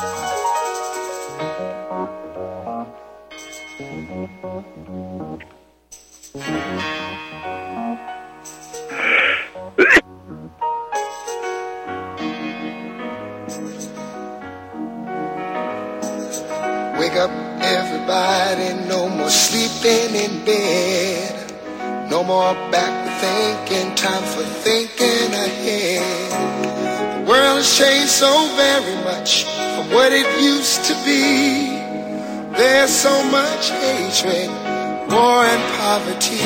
Wake up, everybody, no more sleeping in bed. No more back thinking, time for thinking ahead. The world has changed so very much from what it used to be. There's so much hatred, war and poverty.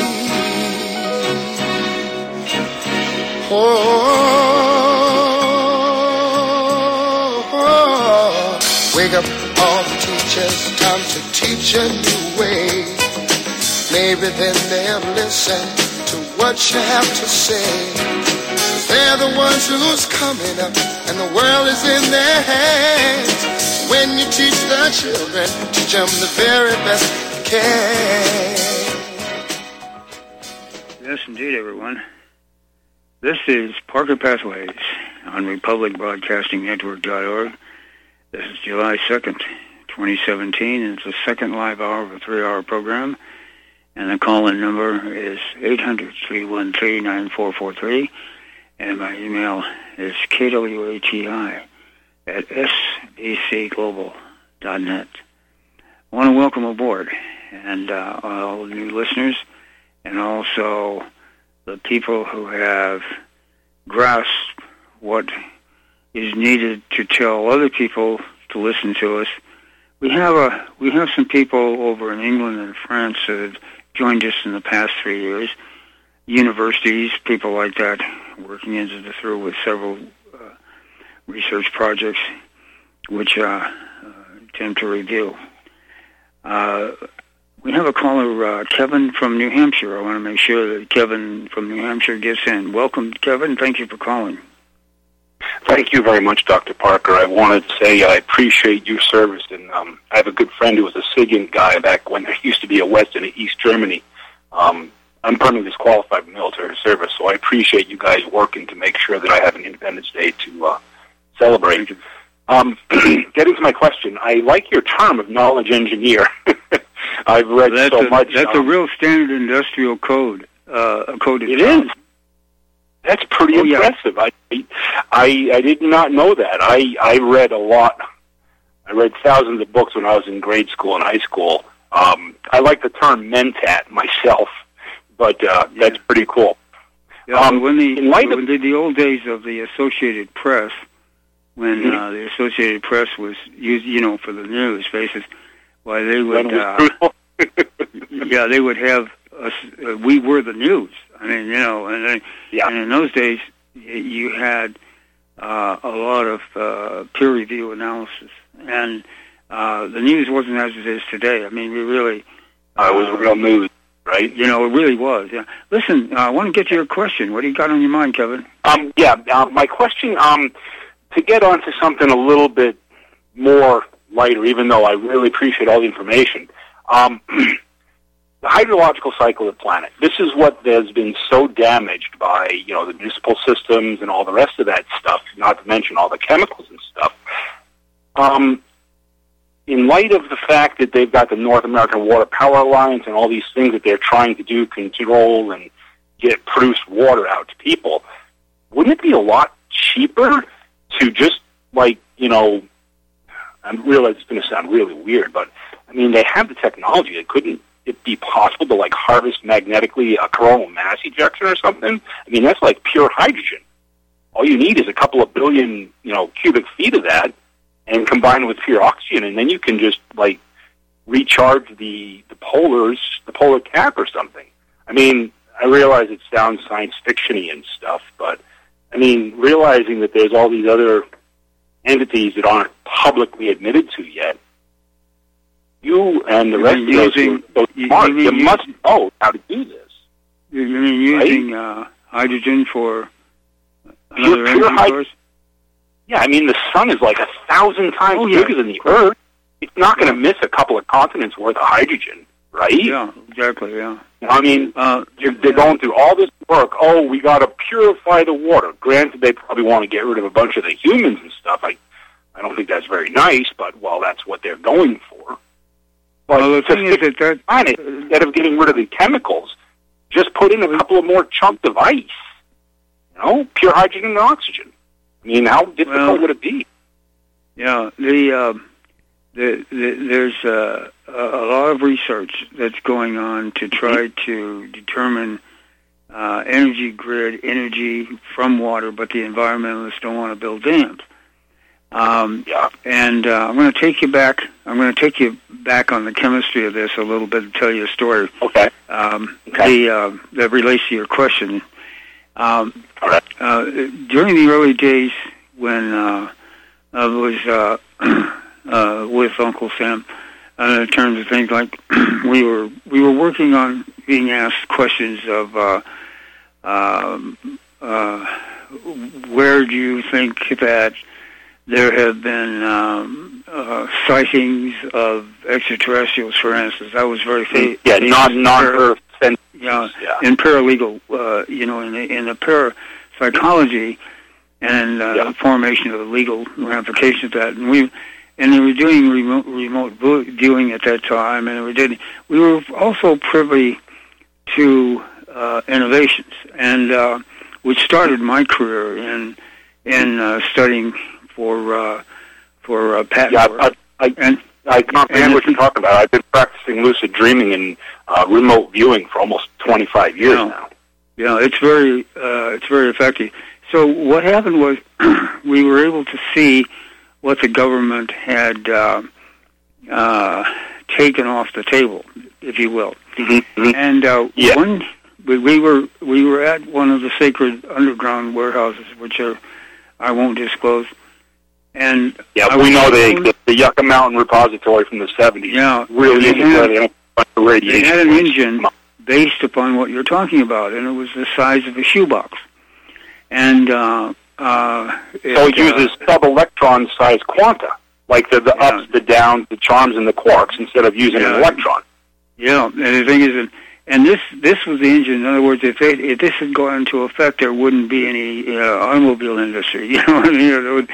Wake up all the teachers, time to teach a new way. Maybe then they'll listen to what you have to say. They're the ones who's coming up, and the world is in their hands. When you teach the children, teach them the very best you can. Yes, indeed, everyone. This is Parker Pathways on RepublicBroadcastingNetwork.org. This is July 2nd, 2017, and it's the second live hour of a 3-hour program. And the call-in number is 800-313-9443. And my email is kwati@sbcglobal.net. I want to welcome aboard and all the new listeners and also the people who have grasped what is needed to tell other people to listen to us. We have some people over in England and France that have joined us in the past 3 years. Universities, people like that, working into the through with several research projects, which tend to review. We have a caller, Kevin from New Hampshire. I want to make sure that Kevin from New Hampshire gets in. Welcome, Kevin. Thank you for calling. Thank you very much, Dr. Parker. I wanted to say I appreciate your service, and I have a good friend who was a SIGINT guy back when there used to be a West and an East Germany. I'm permanently disqualified from military service, so I appreciate you guys working to make sure that I have an Independence Day to celebrate. Getting to my question, I like your term of knowledge engineer. I've read so much. That's a real standard industrial code. A code it is. That's pretty impressive. Yeah. I did not know that. I read a lot. I read thousands of books when I was in grade school and high school. I like the term mentat myself, but that's pretty cool. Yeah, when the old days of the Associated Press, when the Associated Press was used, for the news basis, why they would, they would have us. We were the news. I mean, and in those days, you had a lot of peer review analysis, and the news wasn't as it is today. I mean, we really... it was real news, right? It really was, yeah. Listen, I want to get to your question. What do you got on your mind, Kevin? My question, to get onto something a little bit more lighter, even though I really appreciate all the information, the hydrological cycle of the planet. This is what has been so damaged by, the municipal systems and all the rest of that stuff, not to mention all the chemicals and stuff. In light of the fact that they've got the North American Water Power Alliance and all these things that they're trying to do, control and produce water out to people, wouldn't it be a lot cheaper to just, I realize it's going to sound really weird, but, they have the technology. Couldn't it be possible to, harvest magnetically a coronal mass ejection or something? That's like pure hydrogen. All you need is a couple of billion, cubic feet of that and combine it with pure oxygen, and then you can just, recharge the polar cap or something. I realize it sounds science fiction-y and stuff, but, realizing that there's all these other entities that aren't publicly admitted to yet, you and the rest of those smart, you must know how to do this. You mean using hydrogen for another energy source? Yeah, the sun is 1,000 times bigger than the Earth. It's not going to miss a couple of continents worth of hydrogen, right? Yeah, exactly, yeah. They're going through all this work. Oh, we got to purify the water. Granted, they probably want to get rid of a bunch of the humans and stuff. I I don't think that's very nice, but, well, that's what they're going for. But well, the thing is that instead of getting rid of the chemicals, just put in a couple of more chunks of ice. You know, pure hydrogen and oxygen. I mean, how difficult would it be? Yeah, there's a lot of research that's going on to try to determine energy grid, energy from water, but the environmentalists don't want to build dams. And I'm going to take you back. I'm going to take you back on the chemistry of this a little bit and tell you a story. Okay. That relates to your question. All right. During the early days when I was with Uncle Sam, in terms of things like we were working on being asked questions of where do you think that there have been sightings of extraterrestrials, for instance. I was very non-Earth. In paralegal, in the parapsychology and the formation of the legal ramifications of that, and we were doing remote viewing at that time, and we were also privy to innovations, and which started my career in studying for patent work. I comprehend what you're talking about. I've been practicing lucid dreaming and remote viewing for almost 25 years now. Yeah, it's very effective. So what happened was we were able to see what the government had taken off the table, if you will. Mm-hmm. And we were at one of the sacred underground warehouses, which I won't disclose. And we know the Yucca Mountain Repository from the 70s. Yeah, really they had an engine based upon what you're talking about, and it was the size of a shoebox. And so it uses sub-electron-sized quanta, like the ups, the downs, the charms, and the quarks, instead of using an electron. Yeah, and the thing is, and this was the engine. In other words, if this had gone into effect, there wouldn't be any automobile industry. You know what I mean?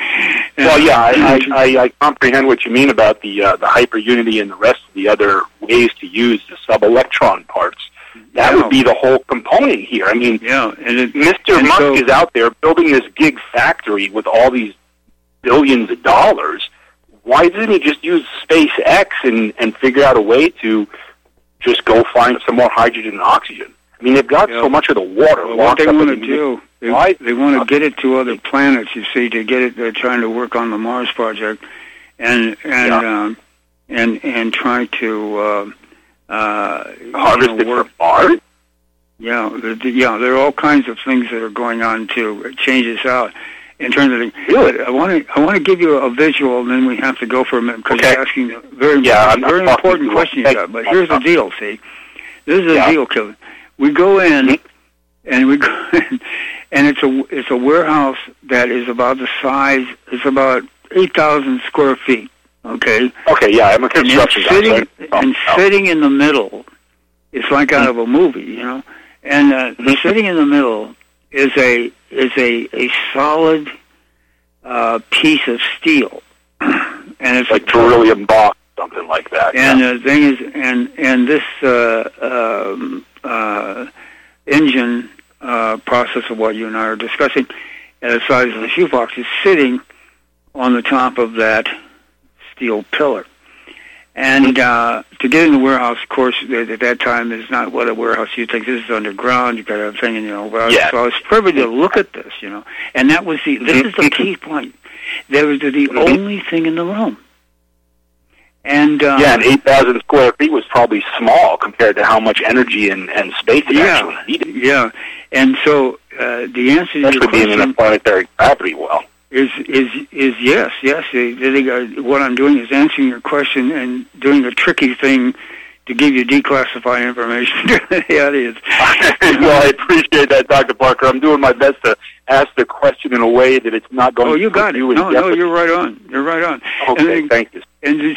I comprehend what you mean about the hyperunity and the rest of the other ways to use the sub-electron parts. That would be the whole component here. I mean, Mr. Musk is out there building this gig factory with all these billions of dollars. Why doesn't he just use SpaceX and figure out a way to just go find some more hydrogen and oxygen? I mean, they've got so much of the water. Well, what they want to do, they want to get it to other planets. You see, to get it, they're trying to work on the Mars project, and try to harvest it for Mars. Yeah, there are all kinds of things that are going on to change this out. In terms of I want to give you a visual, and then we have to go for a minute because you're asking a very important question. But here's the deal. See, this is the deal, Kevin. We go in, and it's a warehouse that is about the size. It's about 8,000 square feet. Okay. Okay. Yeah, I'm a construction guy. Sitting in the middle, it's like out of a movie, you know. And sitting in the middle is a solid piece of steel, and it's like beryllium box, something like that. And the thing is, and this engine process of what you and I are discussing, at the size of the shoebox, is sitting on the top of that steel pillar. And to get in the warehouse, of course, at that time is not what a warehouse you think. This is underground. You got to have a thing, and So I was privileged to look at this, you know. And that was this is the key point. There was the only thing in the room. And and 8,000 square feet was probably small compared to how much energy and space it actually needed. Yeah, and so the answer to your question, being in a planetary gravity well. Is yes. What I'm doing is answering your question and doing a tricky thing to give you declassified information to the audience. Well, I appreciate that, Dr. Parker. I'm doing my best to ask the question in a way that it's not going to. Oh, you got it. No, you're right on. You're right on. Okay, thank you. And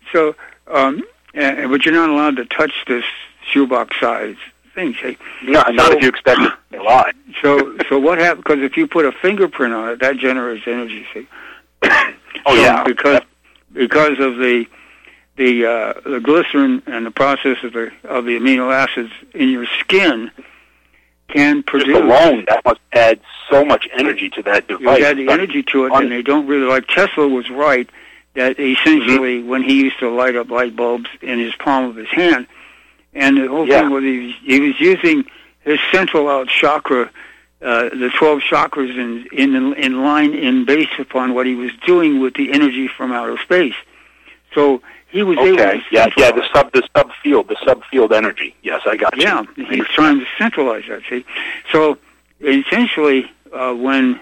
but you're not allowed to touch this shoebox size thing. See? No, not if you expect it to lie. So what happens? Because if you put a fingerprint on it, that generates energy. See, Yeah. Because of the glycerin and the process of the amino acids in your skin can produce. Just alone, that must add so much energy to that device. You add the energy to it, and they don't really like. Tesla was right that essentially when he used to light up light bulbs in his palm of his hand, and the whole thing was he was using his central out chakra, the 12 chakras in line based upon what he was doing with the energy from outer space. So he was able to the subfield energy. Yes, I got you. Yeah, he's trying to centralize that. See, so essentially, when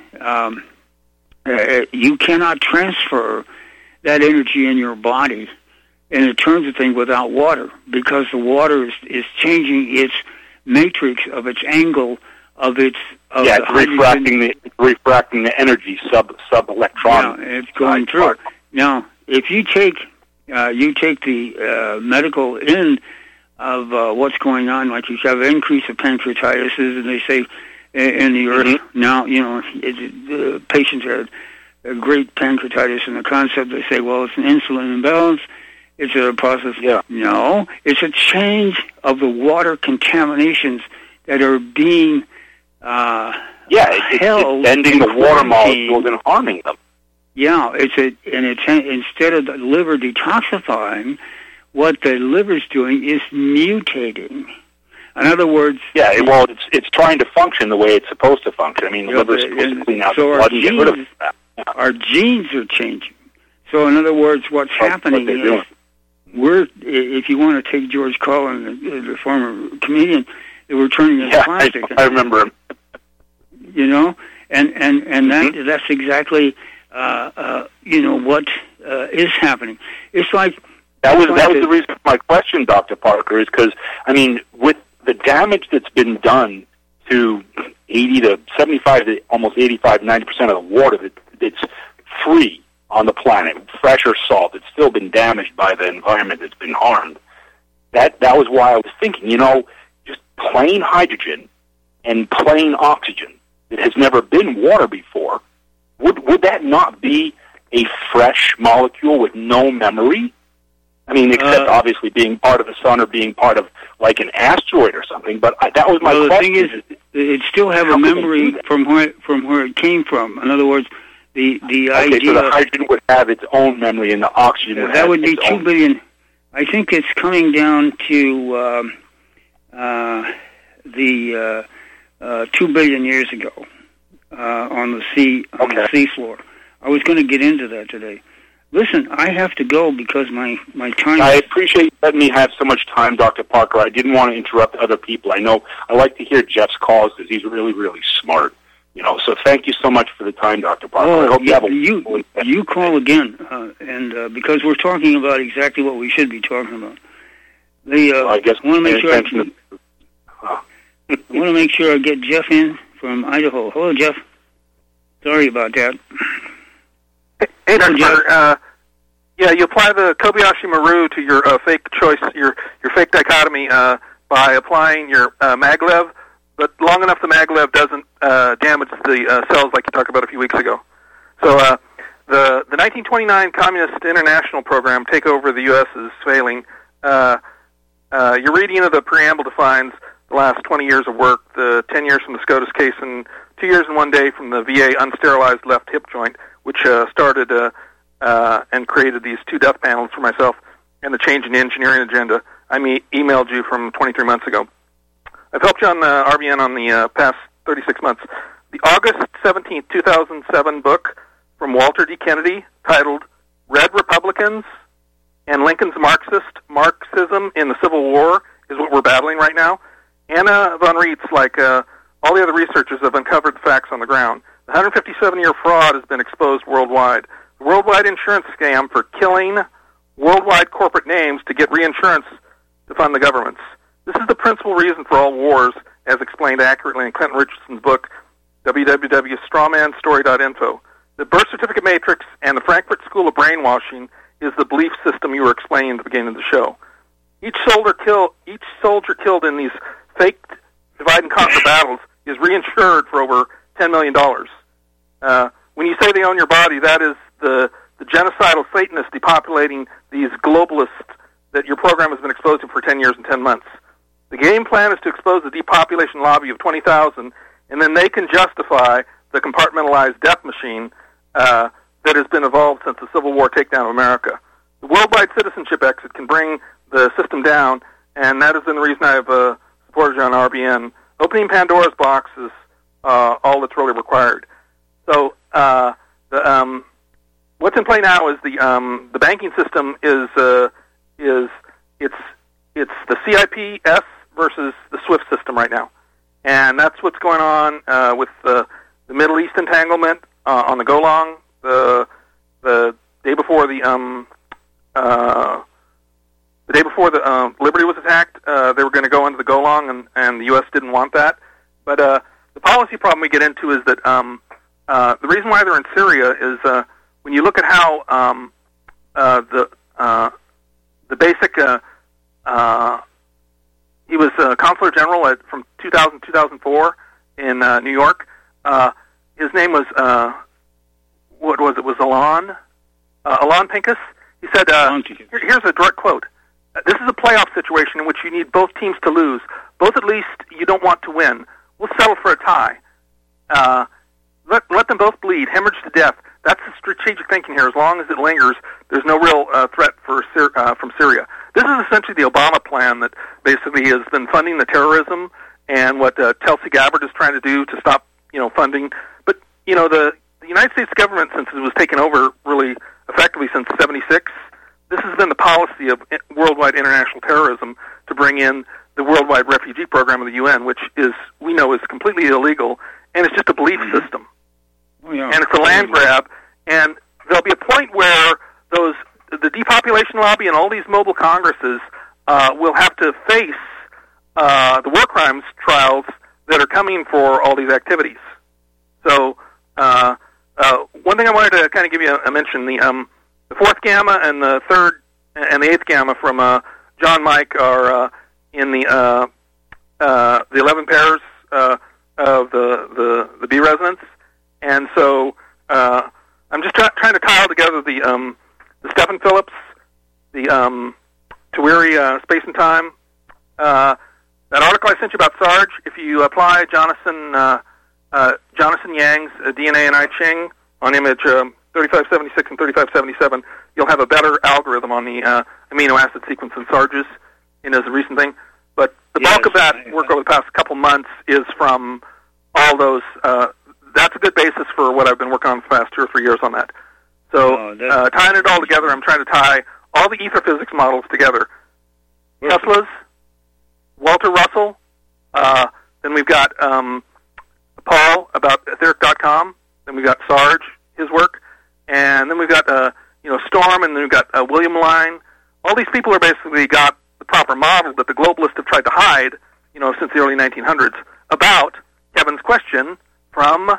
you cannot transfer that energy in your body in the terms of things without water, because the water is changing its matrix of its angle of its refracting the energy sub-electron. Yeah, it's going through. Part. Now, if you take the medical end of what's going on, like you have an increase of pancreatitis, and they say in the earth now, the patients had a great pancreatitis, and the concept they say, well, it's an insulin imbalance. It's a process. Yeah. No, it's a change of the water contaminations that are being it's bending the water molecules and harming them. Yeah, instead of the liver detoxifying, what the liver's doing is mutating. In other words, it's trying to function the way it's supposed to function. I mean, the liver's supposed to clean out the blood and get rid of that. Yeah. Our genes are changing. So, in other words, what's happening is if you want to take George Carlin, the former comedian, that we're turning into plastic. I remember him. And that's exactly what is happening. It's like that was the reason for my question, Dr. Parker, is because with the damage that's been done to 80 to 75 to almost 85, 90% of the water that's free on the planet, fresh or salt, it's still been damaged by the environment that's been harmed. That was why I was thinking, just plain hydrogen and plain oxygen that has never been water before, would that not be a fresh molecule with no memory? I mean, except obviously being part of the sun or being part of like an asteroid or something. But that was my question. The thing is, it still have a memory from where it came from. In other words, the idea. So the hydrogen would have its own memory, and the oxygen would have would be its 2 own. billion. I think it's coming down to 2 billion years ago on the sea the seafloor. I was going to get into that today. Listen, I have to go because my time... I appreciate you letting me have so much time, Dr. Parker. I didn't want to interrupt other people. I know I like to hear Jeff's calls because he's really, really smart. So thank you so much for the time, Dr. Parker. I hope you call again, and because we're talking about exactly what we should be talking about. I guess I want to make sure I want to make sure I get Jeff in from Idaho. Hello, Jeff. Sorry about that. Hey, Dr. Parker. You apply the Kobayashi Maru to your fake choice, your fake dichotomy by applying your maglev, but long enough the maglev doesn't damage the cells like you talked about a few weeks ago. So the 1929 Communist International Program, Take Over the U.S., is failing. Your reading of the preamble defines the last 20 years of work, the 10 years from the SCOTUS case, and 2 years and 1 day from the VA unsterilized left hip joint, which started and created these 2 death panels for myself, and the change in engineering agenda. I emailed you from 23 months ago. I've helped you on RBN on the past 36 months. The August 17, 2007 book from Walter D. Kennedy titled Red Republicans and Lincoln's Marxism in the Civil War is what we're battling right now. Anna von Reitz, like all the other researchers, have uncovered the facts on the ground. The 157-year fraud has been exposed worldwide. The worldwide insurance scam for killing worldwide corporate names to get reinsurance to fund the governments. This is the principal reason for all wars, as explained accurately in Clinton Richardson's book, www.strawmanstory.info. The birth certificate matrix and the Frankfurt School of Brainwashing is the belief system you were explaining at the beginning of the show. Each soldier killed in these fake divide and conquer battles is reinsured for over $10 million. When you say they own your body, that is the genocidal Satanists depopulating these globalists that your program has been exposed to for 10 years and 10 months. The game plan is to expose the depopulation lobby of 20,000, and then they can justify the compartmentalized death machine that has been evolved since the Civil War takedown of America. The worldwide citizenship exit can bring the system down, and that has been the reason I've supported you on RBN. Opening Pandora's box is all that's really required. So what's in play now is the banking system is it's the CIPS versus the SWIFT system right now, and that's what's going on with the Middle East entanglement on the Golan. The day before the Liberty was attacked, they were going to go into the Golan, and the U.S. didn't want that. But the policy problem we get into is that the reason why they're in Syria is when you look at how the basic he was consular general from 2000 to 2004 in New York. His name was what was it? Was Alon Pincus? He said, "Here's a direct quote. This is a playoff situation in which you need both teams to lose. Both at least you don't want to win. We'll settle for a tie. Let them both bleed, hemorrhage to death. That's the strategic thinking here. As long as it lingers, there's no real threat from Syria. This is essentially the Obama plan that basically has been funding the terrorism and what Tulsi Gabbard is trying to do to stop, funding. But the United States government, since it was taken over really effectively since '76, this has been the policy of worldwide international terrorism to bring in the worldwide refugee program of the UN, which we know is completely illegal, and it's just a belief system. Oh, yeah. And it's a land grab, and there'll be a point where the depopulation lobby and all these mobile congresses will have to face the war crimes trials that are coming for all these activities. So one thing I wanted to kind of give you a mention, the fourth gamma and the third and the eighth gamma from John Mike are in the 11 pairs of the B resonance, and so I'm just trying to tie all together the Stephen Phillips, the Tawiri Space and Time. That article I sent you about Sarge, if you apply Jonathan Yang's DNA and I Ching on image 3576 and 3577, you'll have a better algorithm on the amino acid sequence in Sarge's as a recent thing. But the bulk of that work over the past couple months is from all those. That's a good basis for what I've been working on for the past 2 or 3 years on that. So tying it all together, I'm trying to tie all the ether physics models together. Tesla's, Walter Russell, then we've got Paul about etheric.com, then we've got Sarge, his work, and then we've got Storm, and then we've got William Line. All these people are basically got the proper model that the globalists have tried to hide, since the early 1900s about Kevin's question from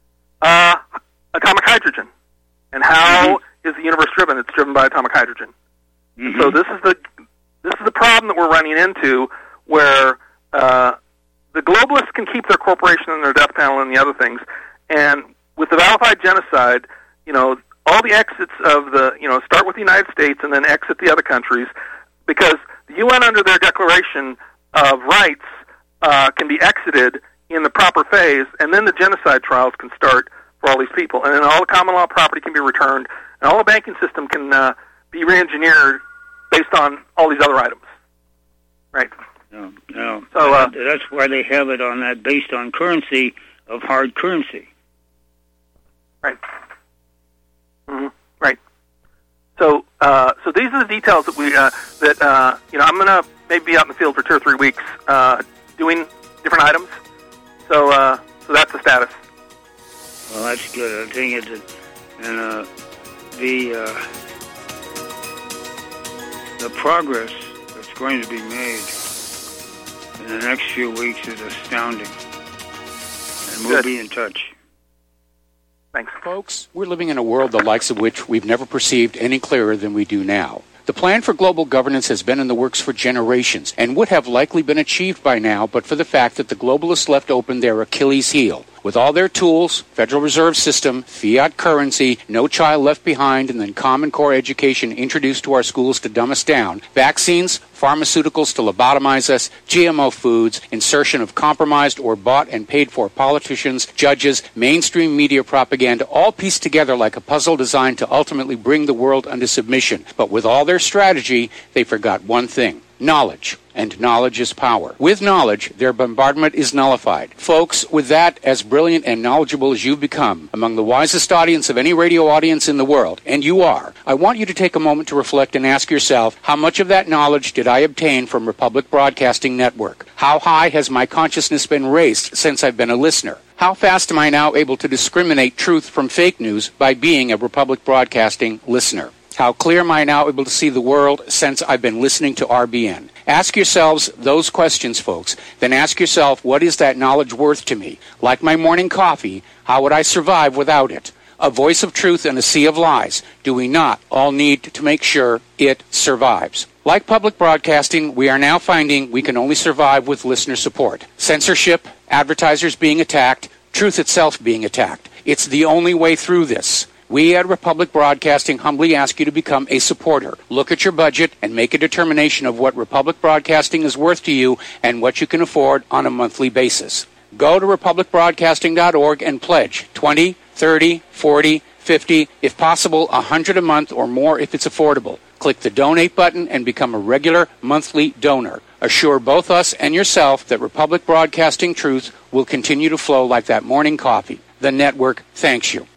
atomic hydrogen. And how is the universe driven? It's driven by atomic hydrogen. Mm-hmm. So this is the problem that we're running into, where the globalists can keep their corporation and their death panel and the other things, and with the valified genocide, all the exits of start with the United States and then exit the other countries, because the UN under their Declaration of Rights can be exited in the proper phase, and then the genocide trials can start for all these people, and then all the common law property can be returned, and all the banking system can be re-engineered based on all these other items. Right. No. So that's why they have it on that based on currency of hard currency. Right. Mm-hmm. Right. So these are the details that I'm going to maybe be out in the field for 2 or 3 weeks doing different items. So that's the status. Well, that's good. I think the progress that's going to be made in the next few weeks is astounding, and we'll be in touch. Thanks, folks. We're living in a world the likes of which we've never perceived any clearer than we do now. The plan for global governance has been in the works for generations and would have likely been achieved by now, but for the fact that the globalists left open their Achilles heel. With all their tools, Federal Reserve System, fiat currency, no child left behind, and then Common Core education introduced to our schools to dumb us down, vaccines, pharmaceuticals to lobotomize us, GMO foods, insertion of compromised or bought and paid for politicians, judges, mainstream media propaganda, all pieced together like a puzzle designed to ultimately bring the world under submission. But with all their strategy, they forgot one thing: knowledge. And knowledge is power. With knowledge, their bombardment is nullified. Folks, with that, as brilliant and knowledgeable as you've become, among the wisest audience of any radio audience in the world, and you are, I want you to take a moment to reflect and ask yourself, how much of that knowledge did I obtain from Republic Broadcasting Network? How high has my consciousness been raised since I've been a listener? How fast am I now able to discriminate truth from fake news by being a Republic Broadcasting listener? How clear am I now able to see the world since I've been listening to RBN? Ask yourselves those questions, folks. Then ask yourself, what is that knowledge worth to me? Like my morning coffee, how would I survive without it? A voice of truth in a sea of lies. Do we not all need to make sure it survives? Like public broadcasting, we are now finding we can only survive with listener support. Censorship, advertisers being attacked, truth itself being attacked. It's the only way through this. We at Republic Broadcasting humbly ask you to become a supporter. Look at your budget and make a determination of what Republic Broadcasting is worth to you and what you can afford on a monthly basis. Go to republicbroadcasting.org and pledge $20, $30, $40, $50, if possible, $100 a month or more if it's affordable. Click the donate button and become a regular monthly donor. Assure both us and yourself that Republic Broadcasting truth will continue to flow like that morning coffee. The network thanks you.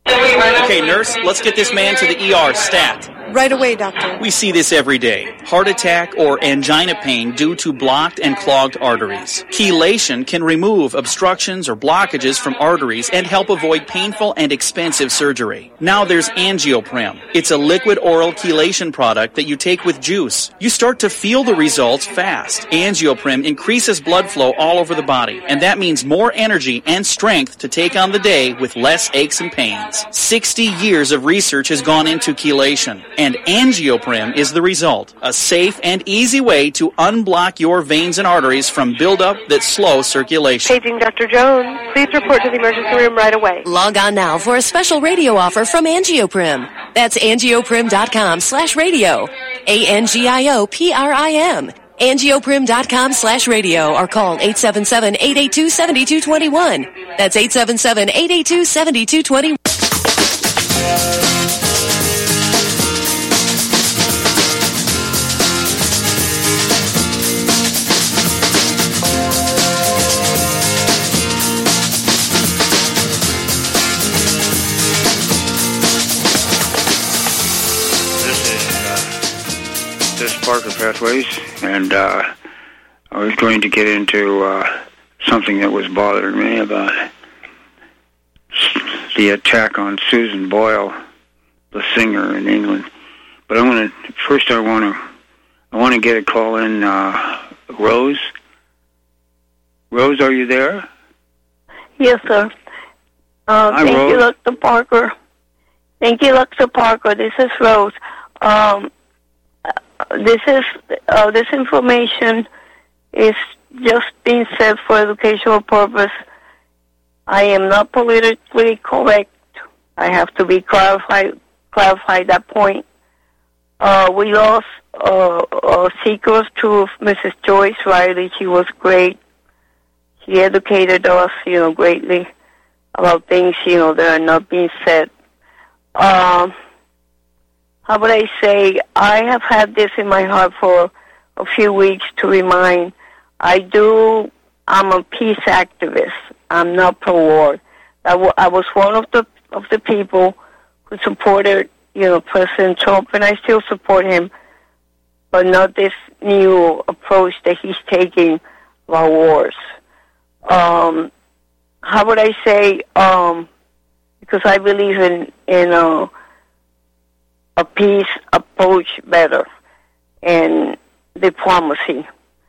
Okay, nurse, let's get this man to the ER stat. Right away, doctor. We see this every day. Heart attack or angina pain due to blocked and clogged arteries. Chelation can remove obstructions or blockages from arteries and help avoid painful and expensive surgery. Now there's Angioprim. It's a liquid oral chelation product that you take with juice. You start to feel the results fast. Angioprim increases blood flow all over the body, and that means more energy and strength to take on the day with less aches and pains. 60 years of research has gone into chelation, and Angioprim is the result. A safe and easy way to unblock your veins and arteries from buildup that slow circulation. Paging Dr. Jones. Please report to the emergency room right away. Log on now for a special radio offer from Angioprim. That's angioprim.com/radio. ANGIOPRIM. Angioprim.com/radio or call 877-882-7221. That's 877-882-7221. This is Parker Pathways, and I was going to get into something that was bothering me about the attack on Susan Boyle, the singer in England. But I want to get a call in. Rose. Rose, are you there? Yes, sir. Hi, thank Rose. you, Dr. Parker. Thank you, Dr. Parker. This is Rose. This information is just being said for educational purpose. I am not politically correct. I have to be clarify that point. We lost a seeker of truth, Mrs. Joyce Riley. She was great. She educated us, greatly about things, that are not being said. How would I say, I have had this in my heart for a few weeks to remind. I'm a peace activist. I'm not pro-war. I was one of the people who supported, President Trump, and I still support him, but not this new approach that he's taking about wars. How would I say, because I believe in a peace approach better and diplomacy.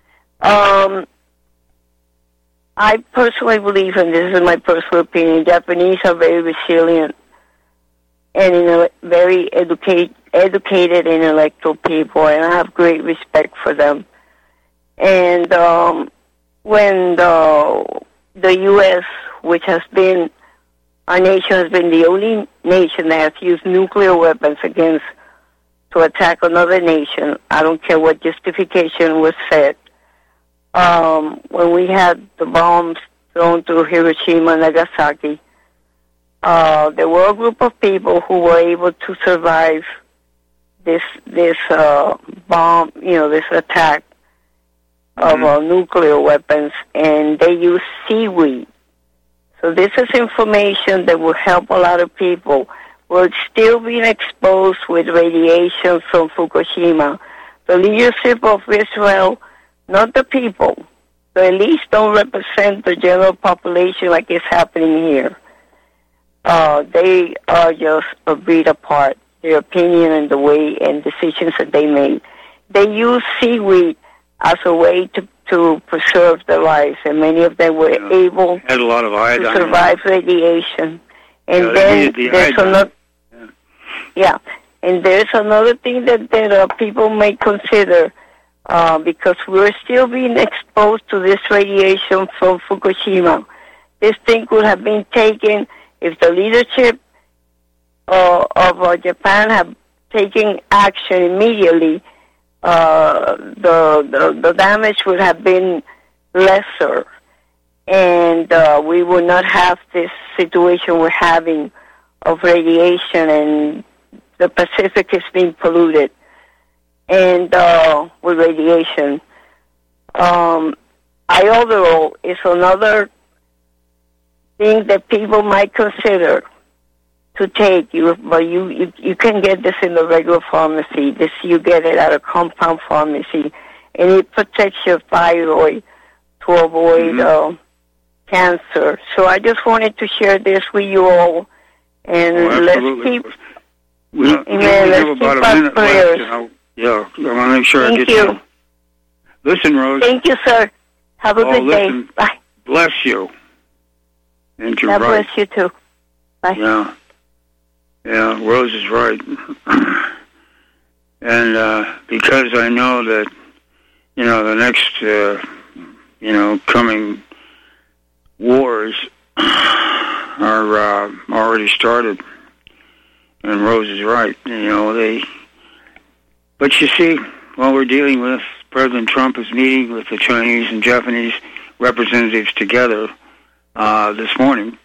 I personally believe, and this is my personal opinion, Japanese are very resilient and very educated and intellectual people, and I have great respect for them. And when the U.S., which has been, our nation has been the only nation that has used nuclear weapons to attack another nation. I don't care what justification was said. When we had the bombs thrown to Hiroshima and Nagasaki, there were a group of people who were able to survive this bomb, this attack of nuclear weapons, and they used seaweed. So this is information that will help a lot of people. We're still being exposed with radiation from Fukushima. The leadership of Israel, not the people, the elites don't represent the general population like it's happening here. They are just a breed apart, their opinion and the way and decisions that they made. They use seaweed as a way to preserve their lives, and many of them were able had a lot of iodine to survive radiation. And then there's another, and there's another thing that people may consider, because we're still being exposed to this radiation from Fukushima. This thing could have been taken if the leadership of Japan had taken action immediately. The damage would have been lesser, and we would not have this situation we're having of radiation, and the Pacific is being polluted and with radiation. Iodorol is another thing that people might consider to take. But you can get this in the regular pharmacy. This you get it at a compound pharmacy, and it protects your thyroid to avoid cancer. So I just wanted to share this with you all, and let's keep. Let's keep our prayers. I want to make sure I get you. Listen, Rose. Thank you, sir. Have a good day. Bye. Bless you. And you're God right. bless you too. Bye. Yeah, Rose is right. And because I know that, the next, coming wars are already started, and Rose is right. But you see, while we're dealing with, President Trump is meeting with the Chinese and Japanese representatives together this morning,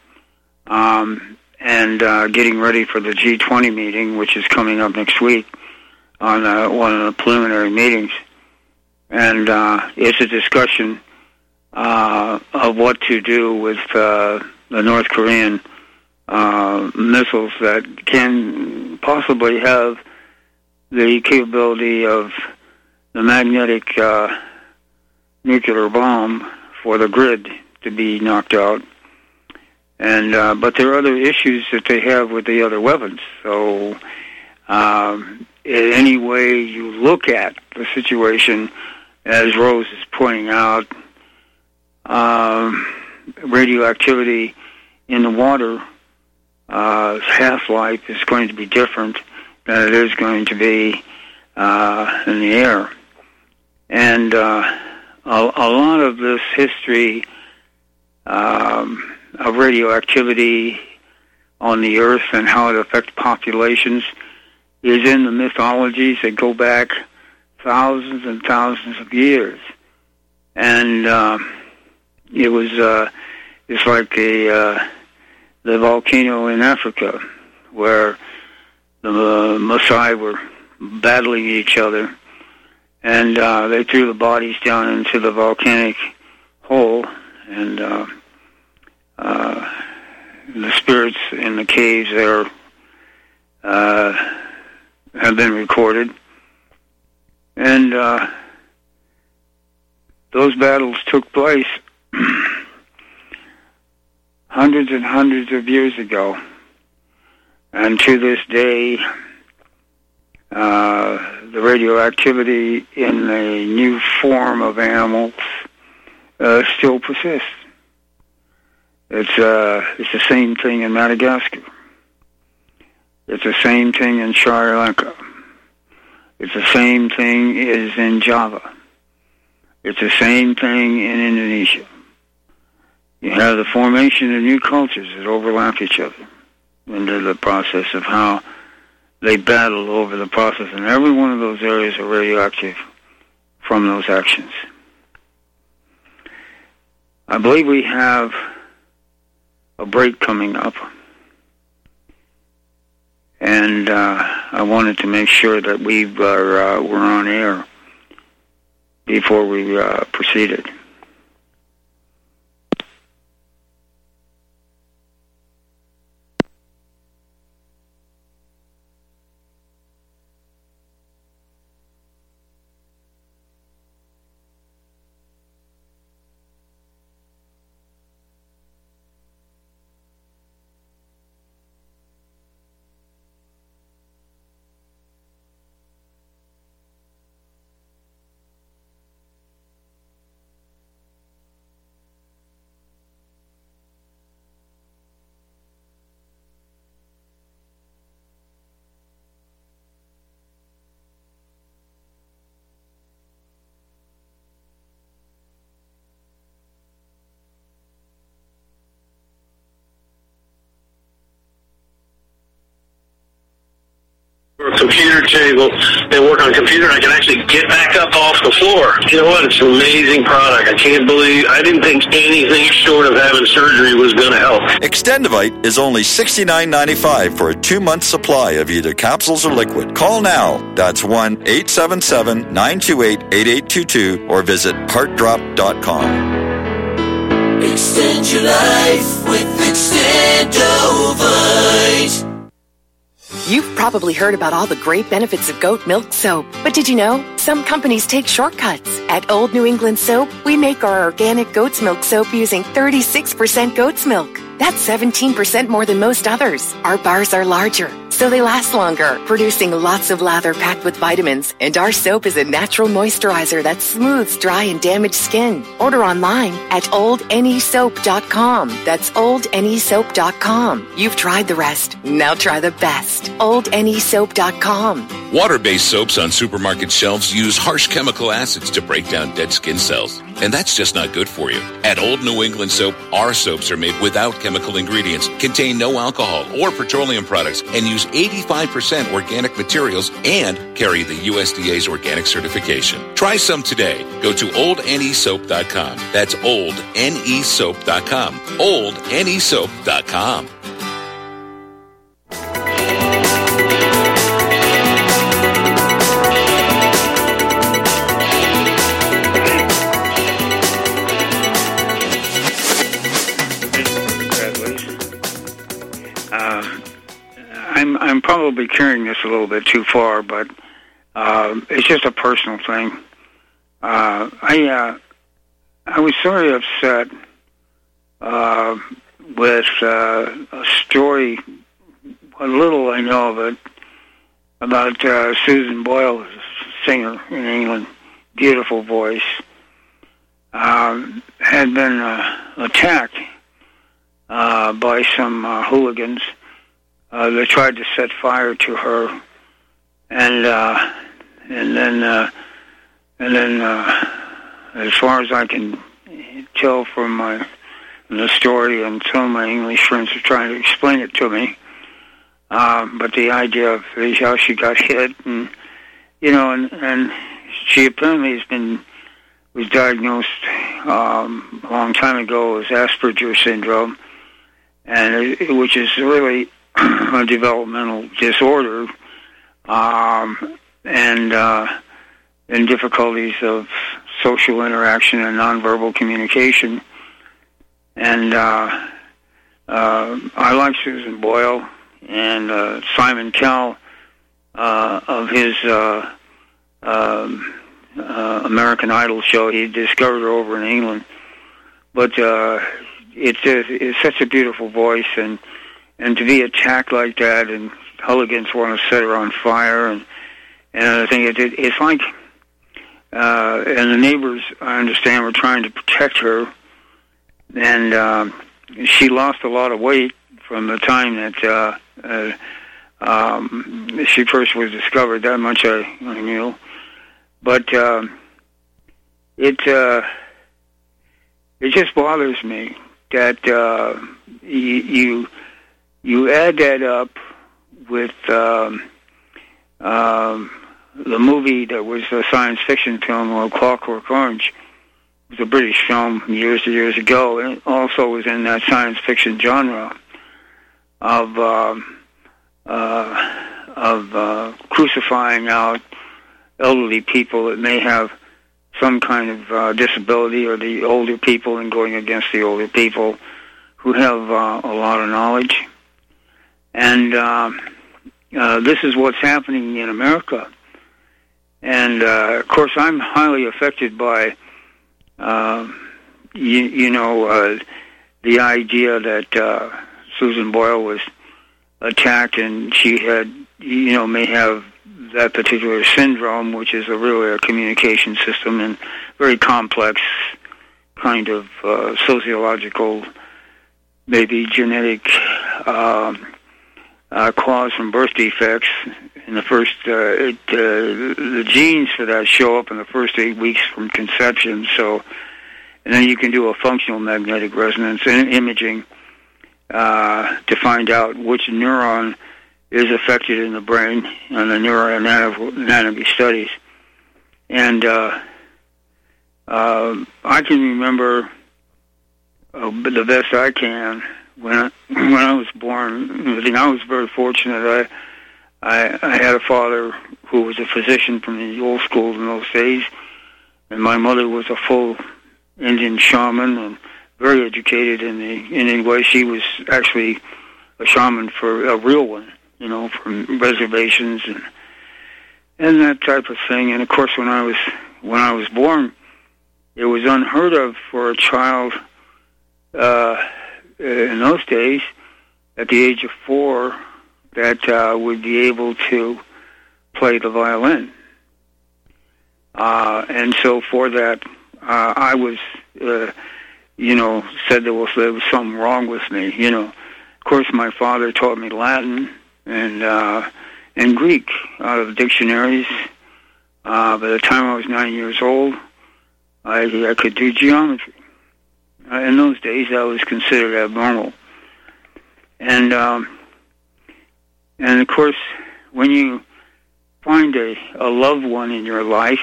and getting ready for the G20 meeting, which is coming up next week on one of the preliminary meetings. And it's a discussion of what to do with the North Korean missiles that can possibly have the capability of the magnetic nuclear bomb for the grid to be knocked out. And but there are other issues that they have with the other weapons. So any way you look at the situation, as Rose is pointing out, radioactivity in the water, half-life is going to be different than it is going to be in the air. And a lot of this history of radioactivity on the Earth and how it affects populations is in the mythologies that go back thousands and thousands of years. And it's like the volcano in Africa, where the Maasai were battling each other, and they threw the bodies down into the volcanic hole, and the spirits in the caves there have been recorded. And those battles took place hundreds and hundreds of years ago. And to this day, the radioactivity in the new form of animals still persists. It's the same thing in Madagascar. It's the same thing in Sri Lanka. It's the same thing as in Java. It's the same thing in Indonesia. You have the formation of new cultures that overlap each other into the process of how they battle over the process. And every one of those areas are radioactive from those actions. I believe we have a break coming up. And I wanted to make sure that we're on air before we proceeded. Computer table and work on a computer, and I can actually get back up off the floor. You know what? It's an amazing product. I didn't think anything short of having surgery was going to help. Extendivite is only $69.95 for a 2-month supply of either capsules or liquid. Call now. That's 1-877-928-8822 or visit heartdrop.com. Extend your life with Extendivite. You've probably heard about all the great benefits of goat milk soap, but did you know some companies take shortcuts? At Old New England Soap, we make our organic goat's milk soap using 36% goat's milk. That's 17% more than most others. Our bars are larger, so they last longer, producing lots of lather packed with vitamins. And our soap is a natural moisturizer that smooths dry and damaged skin. Order online at oldnesoap.com. That's oldnesoap.com. You've tried the rest. Now try the best. oldnesoap.com. Water-based soaps on supermarket shelves use harsh chemical acids to break down dead skin cells. And that's just not good for you. At Old New England Soap, our soaps are made without chemical ingredients, contain no alcohol or petroleum products, and use 85% organic materials and carry the USDA's organic certification. Try some today. Go to oldnesoap.com. That's oldnesoap.com. oldnesoap.com. I'm probably carrying this a little bit too far, but it's just a personal thing. I was very upset with a story, what little I know of it, about Susan Boyle, a singer in England, beautiful voice, had been attacked by some hooligans. They tried to set fire to her, and then, as far as I can tell from the story, and some of my English friends are trying to explain it to me, but the idea of how she got hit, and and she apparently was diagnosed a long time ago as Asperger's syndrome, and which is really a developmental disorder, and difficulties of social interaction and nonverbal communication. And I like Susan Boyle and Simon Cowell of his American Idol show. He discovered her over in England, but it's such a beautiful voice, and to be attacked like that, and hooligans want to set her on fire, and I think it's like, and the neighbors, I understand, were trying to protect her, and she lost a lot of weight from the time that she first was discovered. That much I knew, but it just bothers me that you add that up with the movie that was a science fiction film, Clockwork Orange. It was a British film years and years ago, and it also was in that science fiction genre of crucifying out elderly people that may have some kind of disability, or the older people, and going against the older people who have a lot of knowledge. And this is what's happening in America. And, of course, I'm highly affected by, the idea that Susan Boyle was attacked, and she had, may have that particular syndrome, which is really a communication system and very complex kind of sociological, maybe genetic cause from birth defects. In the first, the genes for that show up in the first 8 weeks from conception. So, and then you can do a functional magnetic resonance and imaging to find out which neuron is affected in the brain on the neuroanatomy studies. And I can remember the best I can when I was born. I think I was very fortunate. I had a father who was a physician from the old school in those days, and my mother was a full Indian shaman and very educated in the Indian way. She was actually a shaman for a real one, from reservations and that type of thing. And of course, when I was born, it was unheard of for a child in those days, at the age of 4, that would be able to play the violin. And so for that, I was, said there was something wrong with me. Of course, my father taught me Latin and Greek out of dictionaries. By the time I was 9 years old, I could do geometry. In those days, that was considered abnormal. And of course, when you find a loved one in your life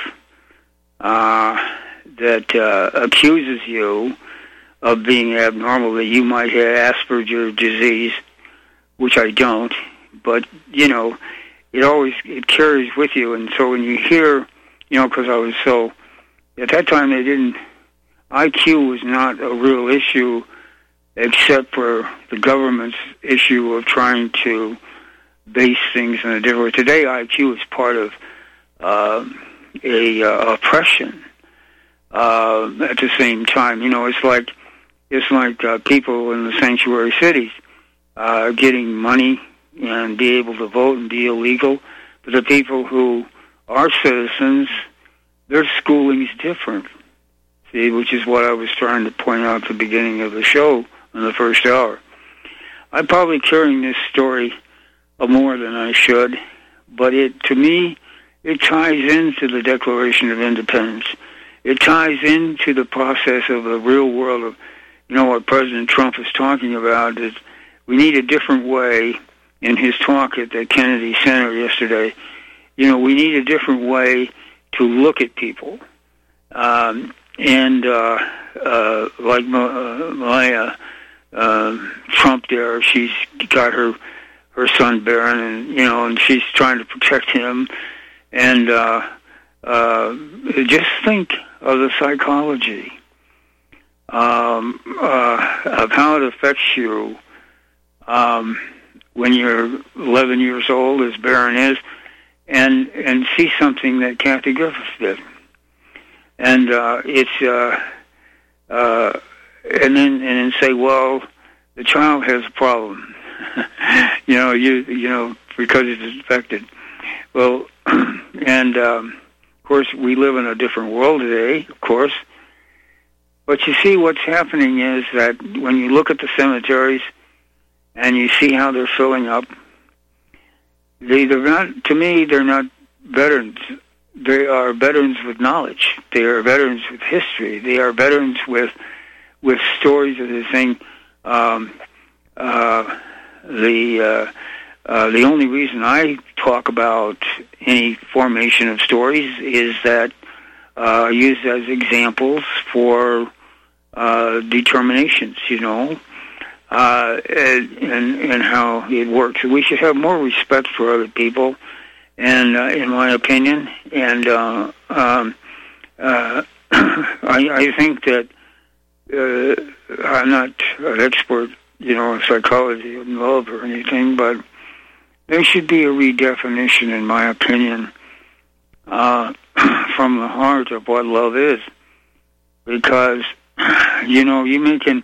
that accuses you of being abnormal, that you might have Asperger's disease, which I don't, but, it carries with you. And so when you hear, because I was so, at that time IQ was not a real issue, except for the government's issue of trying to base things in a different way. Today, IQ is part of a oppression. At the same time, it's like people in the sanctuary cities getting money and be able to vote and be illegal. But the people who are citizens, their schooling is different. See, which is what I was trying to point out at the beginning of the show in the first hour. I'm probably carrying this story more than I should, but to me, it ties into the Declaration of Independence. It ties into the process of the real world of, what President Trump is talking about, is we need a different way. In his talk at the Kennedy Center yesterday, we need a different way to look at people. Like Melania Trump there, she's got her son Barron, and she's trying to protect him. And just think of the psychology of how it affects you when you're 11 years old, as Barron is, and see something that Kathy Griffith did. And and then say, well, the child has a problem, because it's infected. Well, and of course, we live in a different world today, of course. But you see, what's happening is that when you look at the cemeteries and you see how they're filling up, they're not veterans. They are veterans with knowledge. They are veterans with history. They are veterans with with stories of the thing. The only reason I talk about any formation of stories is that used as examples for determinations, you know, and how it works. We should have more respect for other people, and in my opinion, and I think that I'm not an expert, you know, in psychology and love or anything, but there should be a redefinition, in my opinion, from the heart of what love is, because you know you can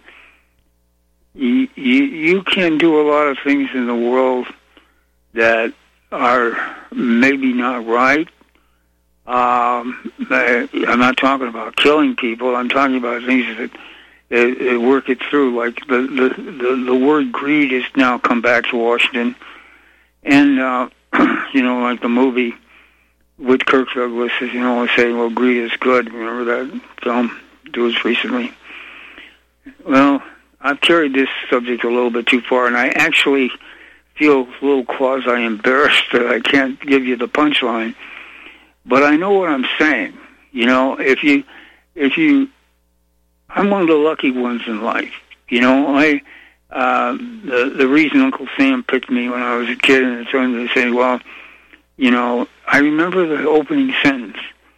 do a lot of things in the world that are maybe not right. I'm not talking about killing people. I'm talking about things that work it through. Like the word greed has now come back to Washington, and you know, like the movie with Kirk Douglas, you know, saying, "Well, greed is good." Remember that film? It was recently. Well, I've carried this subject a little bit too far, and I actually feel a little quasi-embarrassed that I can't give you the punchline. But I know what I'm saying. You know, I'm one of the lucky ones in life. You know, the reason Uncle Sam picked me when I was a kid and told me to say, well, you know, I remember the opening sentence.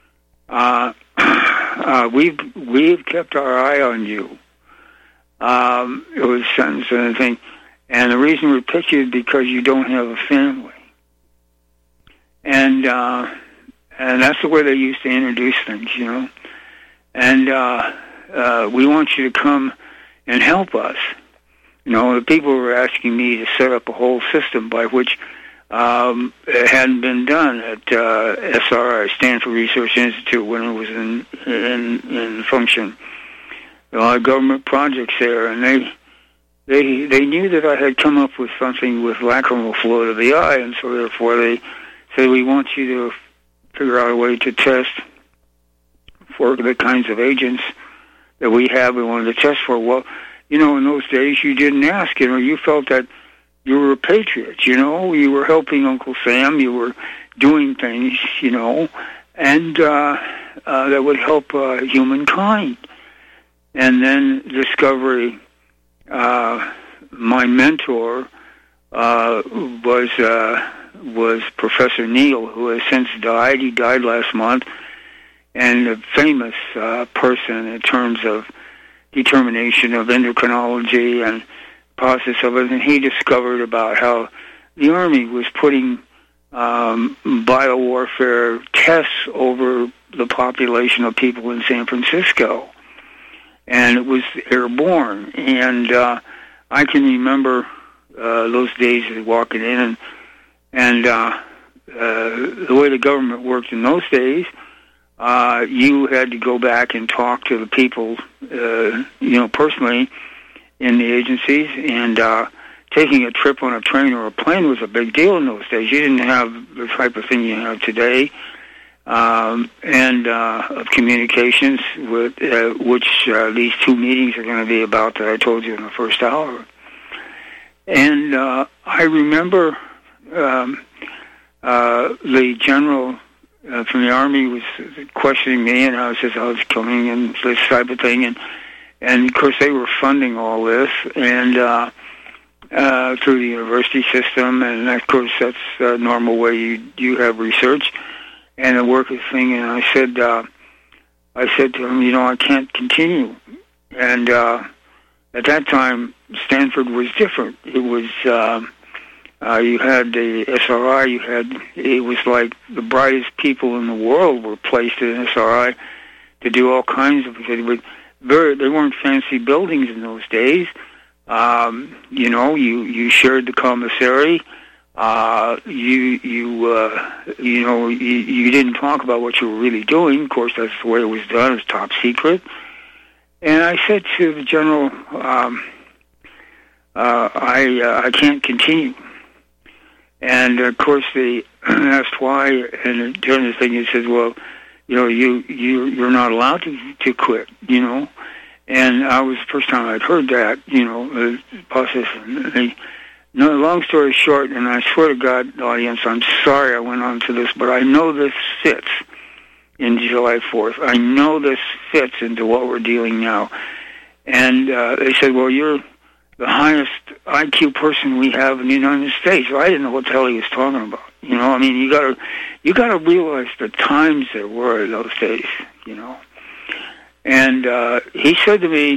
We've kept our eye on you. It was a sentence and a thing. And the reason we picked you is because you don't have a family. And that's the way they used to introduce things, you know. And we want you to come and help us. You know, the people were asking me to set up a whole system by which it hadn't been done at SRI, Stanford Research Institute, when it was in function. A lot of government projects there, and they knew that I had come up with something with lacrimal flow to the eye, and so therefore they said, we want you to figure out a way to test for the kinds of agents that we have. We wanted to test for. Well, you know, in those days you didn't ask, you know, you felt that you were a patriot, you know, you were helping Uncle Sam, you were doing things, you know, and that would help humankind. And then Discovery, my mentor was Professor Neal, who has since died. He died last month, and a famous person in terms of determination of endocrinology and process of it. And he discovered about how the Army was putting biowarfare tests over the population of people in San Francisco. And it was airborne. And I can remember those days of walking in, and the way the government worked in those days, you had to go back and talk to the people, you know, personally in the agencies, and taking a trip on a train or a plane was a big deal in those days. You didn't have the type of thing you have today, and of communications, with which these two meetings are going to be about that I told you in the first hour. And I remember the general from the Army was questioning me, and I was coming and this type of thing, and of course they were funding all this, and through the university system, and of course that's the normal way you have research and a work thing. And I said to him, you know, I can't continue. And at that time, Stanford was different. It was you had the SRI. It was like the brightest people in the world were placed in SRI to do all kinds of things. They weren't fancy buildings in those days. You know, you shared the commissary. You didn't talk about what you were really doing. Of course, that's the way it was done. It was top secret. And I said to the general, I can't continue. And of course, they asked why. And during the thing, he said, "Well, you know, you're not allowed to quit. You know." And I was the first time I'd heard that, the process. No, long story short, and I swear to God, audience, I'm sorry I went on to this, but I know this fits in July 4th. I know this fits into what we're dealing now. And they said, well, you're the highest IQ person we have in the United States. Well, I didn't know what the hell he was talking about. You gotta realize the times there were in those days, And he said to me,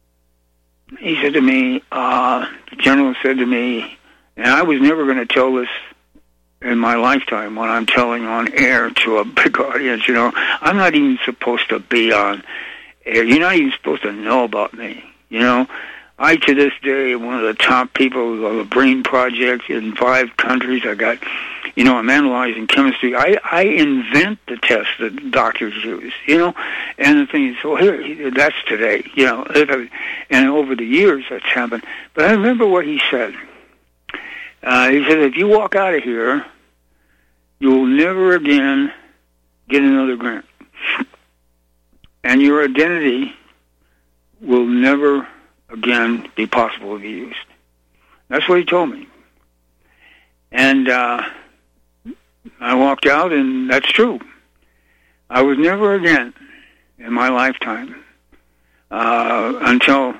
the general said to me, and I was never going to tell this in my lifetime when I'm telling on air to a big audience, I'm not even supposed to be on air. You're not even supposed to know about me, I, to this day, am one of the top people of the Brain Project in 5 countries. I got, I'm analyzing chemistry. I invent the tests that doctors use, and the thing is, so here, that's today, and over the years that's happened. But I remember what he said. He said, if you walk out of here, you'll never again get another grant. And your identity will never again be possible to be used. That's what he told me. And I walked out, and that's true. I was never again in my lifetime until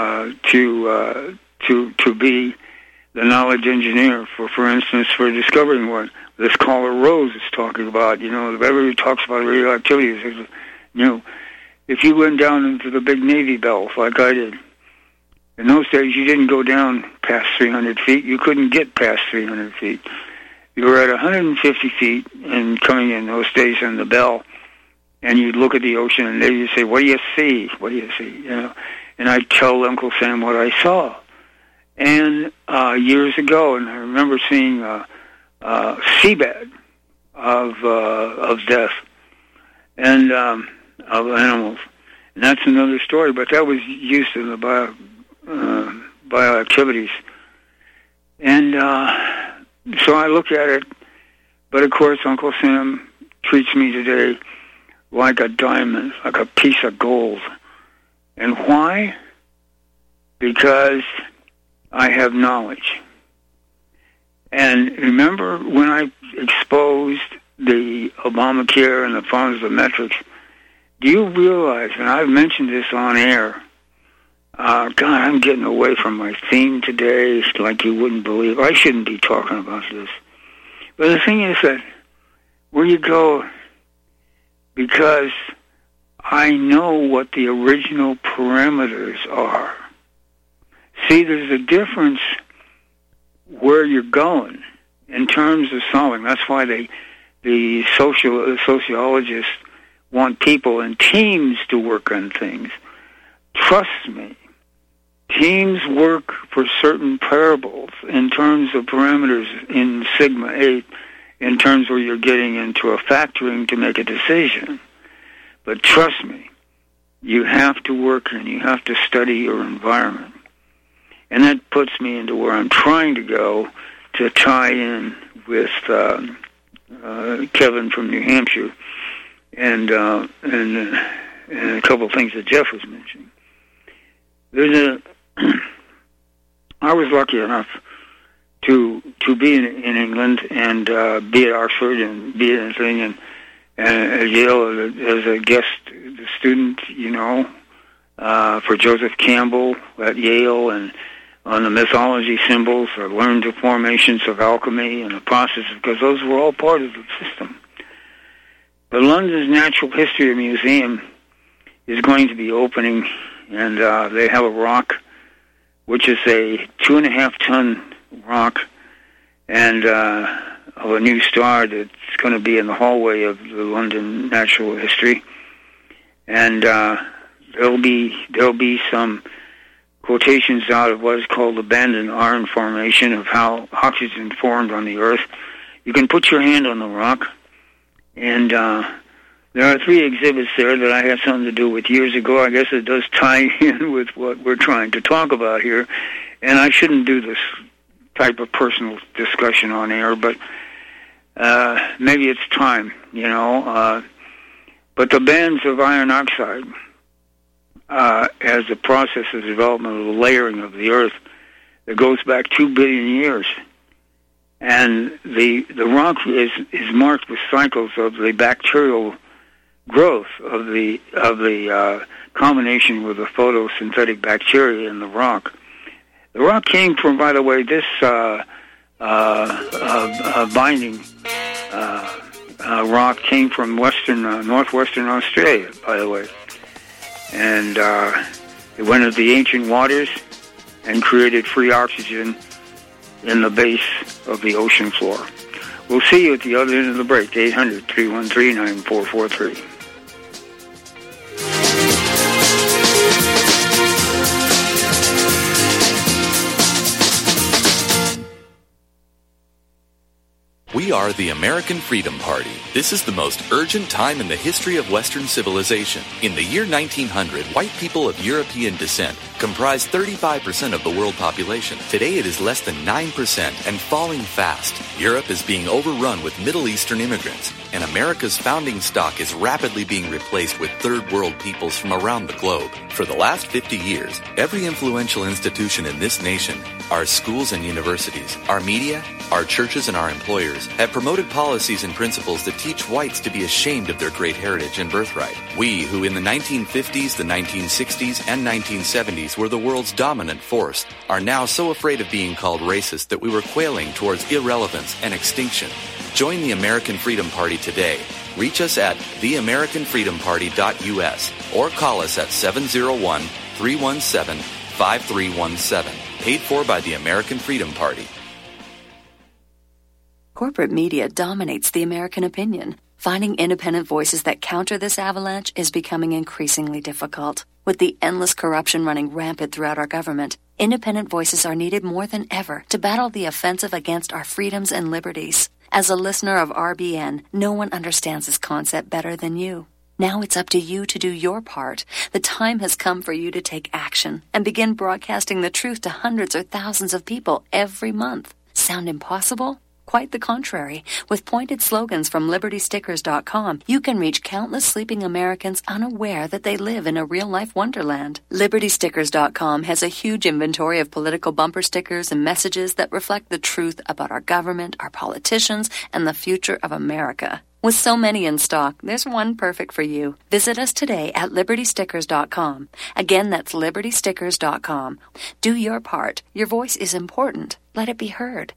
to be the knowledge engineer for instance, for discovering what this caller Rose is talking about. Everybody talks about radioactivity. If you went down into the big Navy bells like I did, in those days, you didn't go down past 300 feet. You couldn't get past 300 feet. You were at 150 feet and coming in those days in the bell, and you'd look at the ocean, and they'd say, what do you see? What do you see? And I'd tell Uncle Sam what I saw. And years ago, and I remember seeing a seabed of death and of animals. And that's another story, but that was used in the bioactivities. And so I look at it, but of course Uncle Sam treats me today like a diamond, like a piece of gold. And why? Because I have knowledge. And remember when I exposed the Obamacare and the pharmacometrics, do you realize, and I've mentioned this on air, God, I'm getting away from my theme today like you wouldn't believe. I shouldn't be talking about this. But the thing is that where you go, because I know what the original parameters are. See, there's a difference where you're going in terms of solving. That's why the sociologists want people in teams to work on things. Trust me, teams work for certain parables in terms of parameters in Sigma 8, in terms where you're getting into a factoring to make a decision. But trust me, you have to work and you have to study your environment. And that puts me into where I'm trying to go to tie in with Kevin from New Hampshire and a couple of things that Jeff was mentioning. I was lucky enough to be in England and be at Oxford and be at thing and at Yale as a guest student, for Joseph Campbell at Yale, and on the mythology symbols. I learned the formations of alchemy and the process, because those were all part of the system. But London's Natural History Museum is going to be opening, and they have a rock, which is a 2.5-ton rock, and of a new star that's going to be in the hallway of the London Natural History. And there'll be some quotations out of what is called the Bandon Iron Formation, of how oxygen formed on the Earth. You can put your hand on the rock, and there are 3 exhibits there that I had something to do with years ago. I guess it does tie in with what we're trying to talk about here, and I shouldn't do this type of personal discussion on air, but maybe it's time, But the bands of iron oxide, as a process of development of the layering of the Earth that goes back 2 billion years. And the rock is marked with cycles of the bacterial growth of the combination with the photosynthetic bacteria in the rock. The rock came from, by the way, this binding rock came from northwestern Australia, by the way. And it went into the ancient waters and created free oxygen in the base of the ocean floor. We'll see you at the other end of the break, 800-313-9443. We are the American Freedom Party. This is the most urgent time in the history of Western civilization. In the year 1900, white people of European descent comprised 35% of the world population. Today it is less than 9% and falling fast. Europe is being overrun with Middle Eastern immigrants, and America's founding stock is rapidly being replaced with third world peoples from around the globe. For the last 50 years, every influential institution in this nation, our schools and universities, our media, our churches and our employers have promoted policies and principles that teach whites to be ashamed of their great heritage and birthright. We, who in the 1950s, the 1960s, and 1970s were the world's dominant force, are now so afraid of being called racist that we were quailing towards irrelevance and extinction. Join the American Freedom Party today. Reach us at theamericanfreedomparty.us or call us at 701-317-5317. Paid for by the American Freedom Party. Corporate media dominates the American opinion. Finding independent voices that counter this avalanche is becoming increasingly difficult. With the endless corruption running rampant throughout our government, independent voices are needed more than ever to battle the offensive against our freedoms and liberties. As a listener of RBN, no one understands this concept better than you. Now it's up to you to do your part. The time has come for you to take action and begin broadcasting the truth to hundreds or thousands of people every month. Sound impossible? Quite the contrary. With pointed slogans from LibertyStickers.com, you can reach countless sleeping Americans unaware that they live in a real-life wonderland. LibertyStickers.com has a huge inventory of political bumper stickers and messages that reflect the truth about our government, our politicians, and the future of America. With so many in stock, there's one perfect for you. Visit us today at LibertyStickers.com. Again, that's LibertyStickers.com. Do your part. Your voice is important. Let it be heard.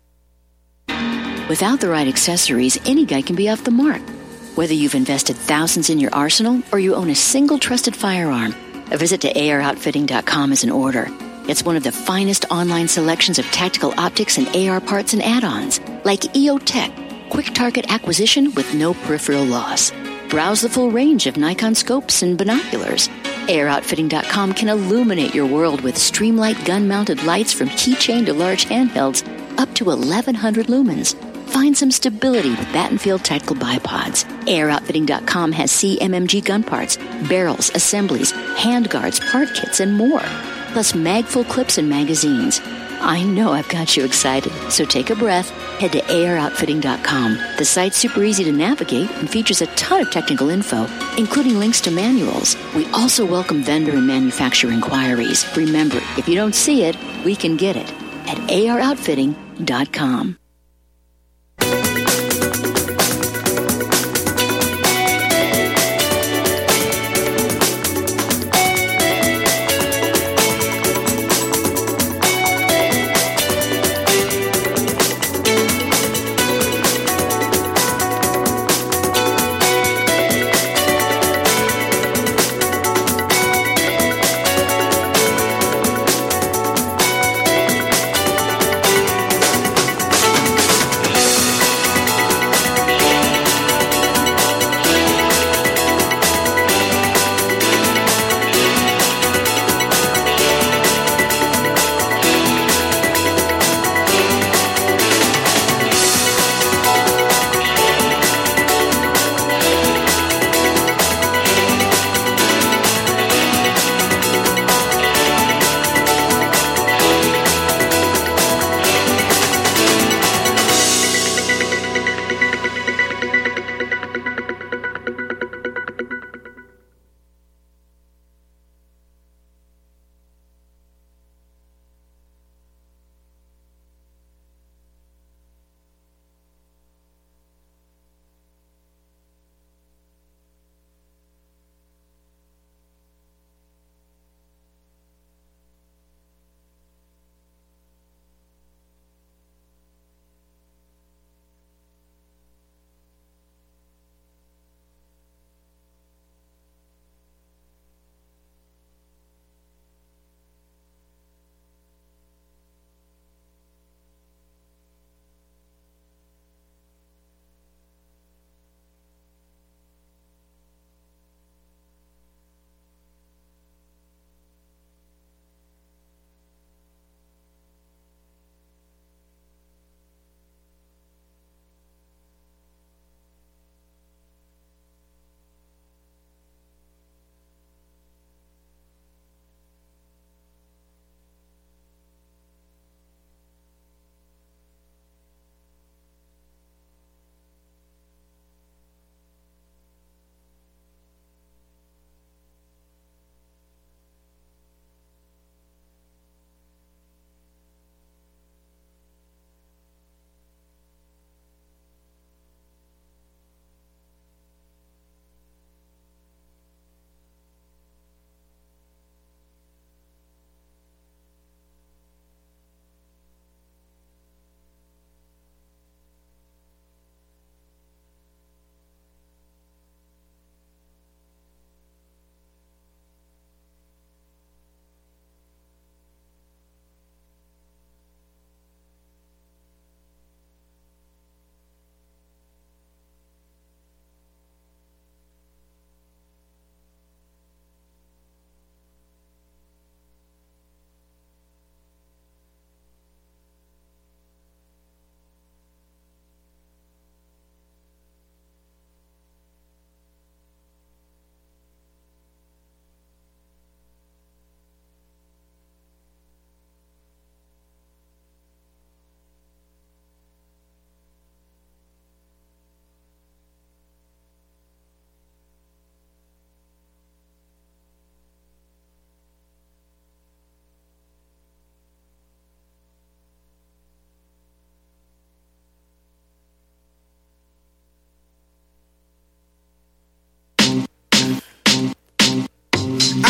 Without the right accessories, any guy can be off the mark. Whether you've invested thousands in your arsenal or you own a single trusted firearm, a visit to AROutfitting.com is in order. It's one of the finest online selections of tactical optics and AR parts and add-ons, like EOTech, quick target acquisition with no peripheral loss. Browse the full range of Nikon scopes and binoculars. AROutfitting.com can illuminate your world with Streamlight gun-mounted lights from keychain to large handhelds up to 1,100 lumens. Find some stability with Battenfield Tactical Bipods. AirOutfitting.com has CMMG gun parts, barrels, assemblies, handguards, part kits, and more. Plus mag-full clips and magazines. I know I've got you excited, so take a breath. Head to AirOutfitting.com. The site's super easy to navigate and features a ton of technical info, including links to manuals. We also welcome vendor and manufacturer inquiries. Remember, if you don't see it, we can get it at AirOutfitting.com.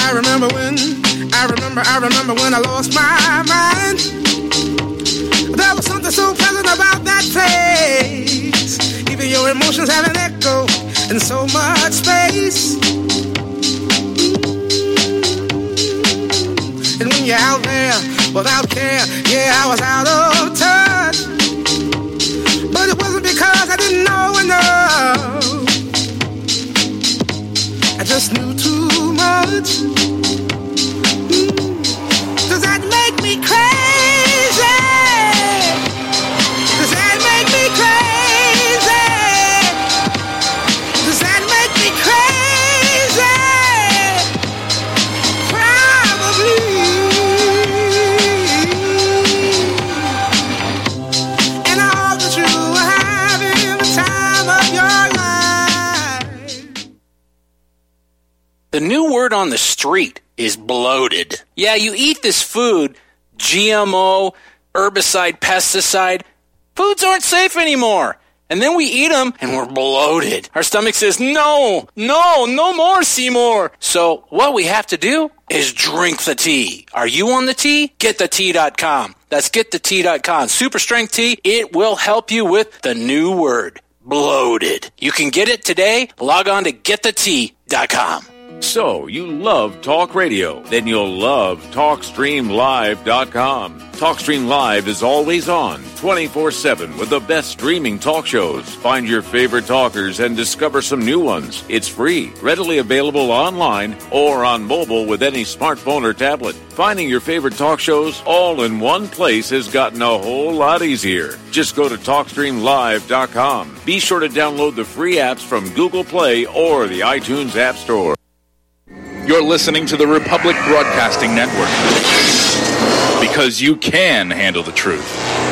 I remember when I lost my mind. There was something so pleasant about that place. Even your emotions have an echo in so much space. And when you're out there without care, yeah, I was out of touch. But it wasn't because I didn't know enough. I just knew too much. Does that make me crazy? Does that make me crazy? Does that make me crazy? Probably. And I hope that you are having the time of your life. The new word on the street is bloated. Yeah, you eat this food, GMO, herbicide, pesticide, foods aren't safe anymore. And then we eat them and we're bloated. Our stomach says, no more, Seymour. So what we have to do is drink the tea. Are you on the tea? GetTheTea.com. That's GetTheTea.com. Super strength tea. It will help you with the new word, bloated. You can get it today. Log on to GetTheTea.com. So, you love talk radio? Then you'll love TalkStreamLive.com. TalkStream Live is always on, 24/7, with the best streaming talk shows. Find your favorite talkers and discover some new ones. It's free, readily available online or on mobile with any smartphone or tablet. Finding your favorite talk shows all in one place has gotten a whole lot easier. Just go to TalkStreamLive.com. Be sure to download the free apps from Google Play or the iTunes App Store. You're listening to the Republic Broadcasting Network. Because you can handle the truth.